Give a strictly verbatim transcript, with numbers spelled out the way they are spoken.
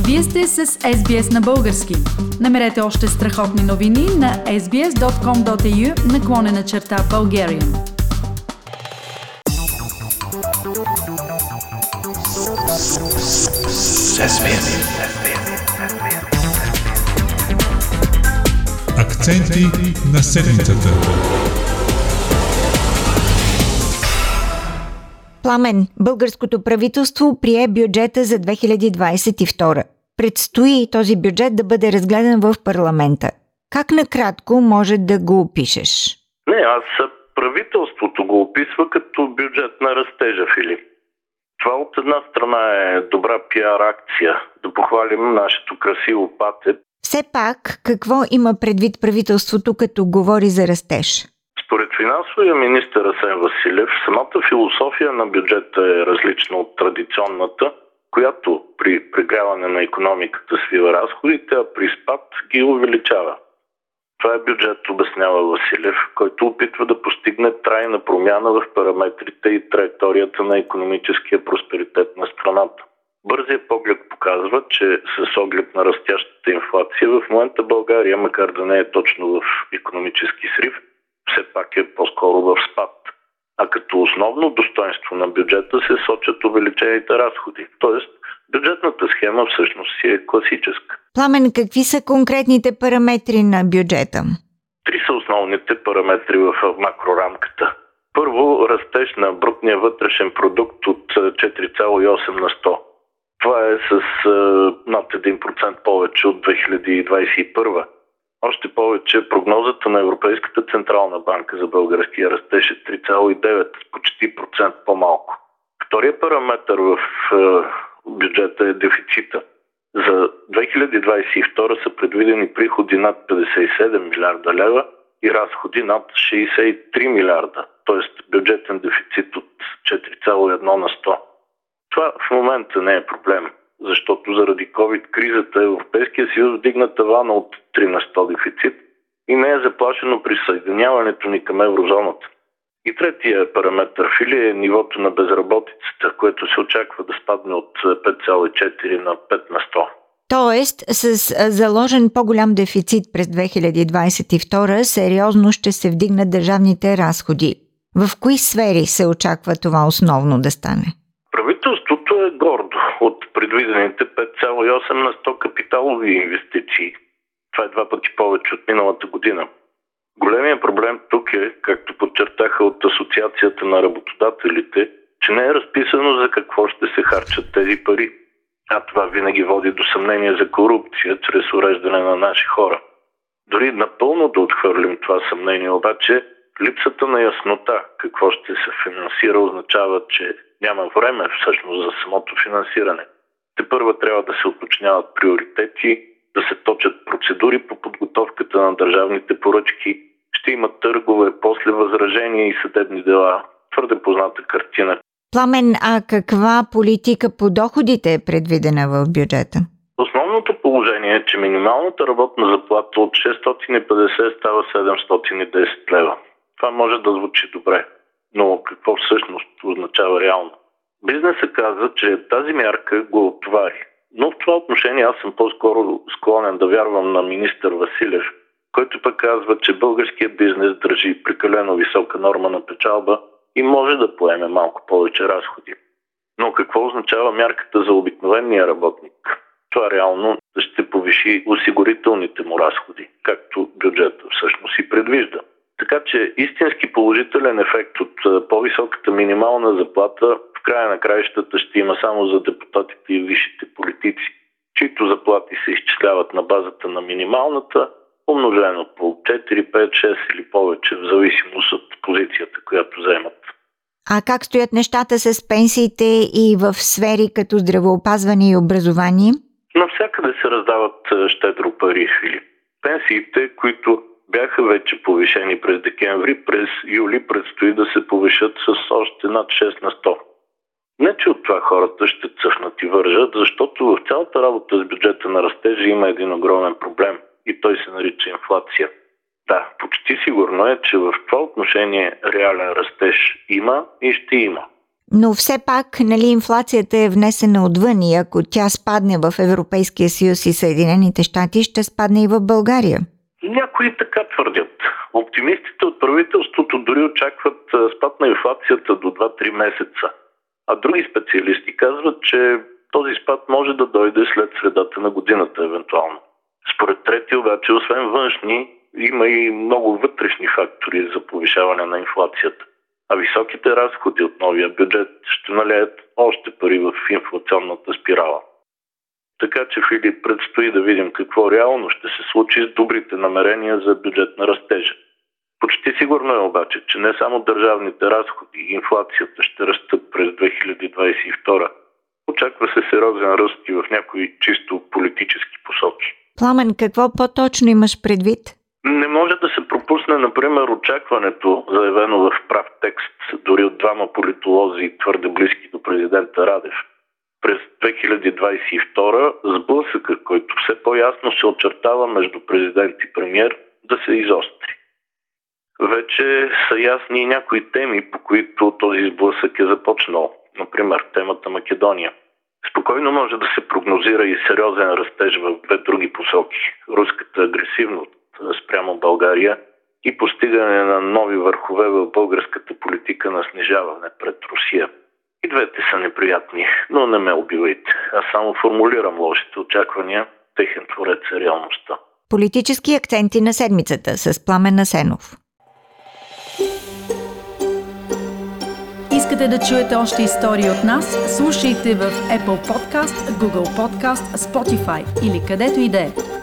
Вие сте с Ес Би Ес на български. Намерете още страхотни новини на ес би ес точка ком точка ей ю наклонена черта Bulgarian. Акценти на седмицата. Пламен, българското правителство прие бюджета за две хиляди двадесет и втора. Предстои този бюджет да бъде разгледан в парламента. Как накратко може да го опишеш? Не, аз правителството го описва като бюджет на растежа, Филип. Това от една страна е добра пиар акция, да похвалим нашето красиво пате. Все пак, какво има предвид правителството, като говори за растеж? Според финансовия министър Асен Василев, самата философия на бюджета е различна от традиционната, която при прегряване на икономиката свива разходите, а при спад ги увеличава. Това е бюджет, обяснява Василев, който опитва да постигне трайна промяна в параметрите и траекторията на икономическия просперитет на страната. Бързият поглед показва, че с оглед на растящата инфлация в момента България, макар да не е точно в икономически срив, все пак е по-скоро в спад. А като основно достоинство на бюджета се сочат увеличените разходи. Тоест, бюджетната схема всъщност си е класическа. Пламен, какви са конкретните параметри на бюджета? Три са основните параметри в макрорамката. Първо, растеж на брутния вътрешен продукт от четири цяло и осем на сто. Това е с над един процент повече от две хиляди двадесет и първа. Още повече прогнозата на Европейската централна банка за българския растеж е три цяло и девет, почти процент по-малко. Втория параметър в бюджета е дефицита. За две хиляди двадесет и втора са предвидени приходи над петдесет и седем милиарда лева и разходи над шейсет и три милиарда, т.е. бюджетен дефицит от четири цяло и едно на сто. Това в момента не е проблем, защото заради ковид-кризата Европейския съюз вдигна тавана от три на сто дефицит и не е заплашено присъединяването ни към еврозоната. И третия параметър, Фили, е нивото на безработицата, което се очаква да спадне от пет цяло и четири на пет на сто. Тоест, с заложен по-голям дефицит през две хиляди двадесет и втора сериозно ще се вдигнат държавните разходи. В кои сфери се очаква това основно да стане? Правителството е гордо от предвидените пет цяло и осем на сто капиталови инвестиции. Това е два пъти повече от миналата година. Големият проблем тук е, както подчертаха от Асоциацията на работодателите, че не е разписано за какво ще се харчат тези пари. А това винаги води до съмнение за корупция чрез уреждане на наши хора. Дори напълно да отхвърлим това съмнение, обаче липсата на яснота какво ще се финансира означава, че няма време всъщност за самото финансиране. Тепърва трябва да се уточняват приоритети, да се точат процедури по подготовката на държавните поръчки, ще има търгове, после възражения и съдебни дела. Твърде позната картина. Пламен, а каква политика по доходите е предвидена в бюджета? Основното положение е, че минималната работна заплата от шестстотин и петдесет става седемстотин и десет лева. Това може да звучи добре, но какво всъщност означава реално? Бизнесът каза, че тази мярка го отвари. Но в това отношение аз съм по-скоро склонен да вярвам на министър Василев, който пък казва, че българският бизнес държи прекалено висока норма на печалба и може да поеме малко повече разходи. Но какво означава мярката за обикновения работник? Това реално ще повиши осигурителните му разходи, както бюджета всъщност и предвижда. Така че истински положителен ефект от по-високата минимална заплата в края на краищата ще има само за депутатите и висшите политици, чието заплати се изчисляват на базата на минималната, умножено по четири, пет, шест или повече, в зависимост от позицията, която заемат. А как стоят нещата с пенсиите и в сфери като здравеопазване и образование? Навсякъде се раздават щедро пари, Филип. Пенсиите, които бяха вече повишени през декември, през юли предстои да се повишат с още над шест на сто. Не, че от това хората ще цъфнат и вържат, защото в цялата работа с бюджета на растежа има един огромен проблем и той се нарича инфлация. Да, почти сигурно е, че в това отношение реален растеж има и ще има. Но все пак, нали, инфлацията е внесена отвън и ако тя спадне в Европейския съюз и Съединените щати, ще спадне и в България. Някои така твърдят. Оптимистите от правителството дори очакват спад на инфлацията до два-три месеца. А други специалисти казват, че този спад може да дойде след средата на годината, евентуално. Според трети обаче, освен външни, има и много вътрешни фактори за повишаване на инфлацията. А високите разходи от новия бюджет ще налеят още пари в инфлационната спирала. Така че, Филип, предстои да видим какво реално ще се случи с добрите намерения за бюджетна растежа. Почти сигурно е обаче, че не само държавните разходи и инфлацията ще растат през две хиляди двадесет и втора. Очаква се сериозен ръст и в някои чисто политически посоки. Пламен, какво по-точно имаш предвид? Не може да се пропусне, например, очакването, заявено в прав текст, дори от двама политолози, твърде близки до президента Радев. През две хиляди двадесет и втора сблъсъка, който все по-ясно се очертава между президент и премиер, да се изостри. Вече са ясни и някои теми, по които този сблъсък е започнал. Например, темата Македония. Спокойно може да се прогнозира и сериозен растеж в две други посоки. Руската агресивност спрямо България и постигане на нови върхове в българската политика на снижаване пред Русия. И двете са неприятни, но не ме убивайте. Аз само формулирам лошите очаквания, техен творец е реалността. Политически акценти на седмицата с Пламен Асенов. Искате да чуете още истории от нас? Слушайте в Apple Podcast, Google Podcast, Spotify или където и да е.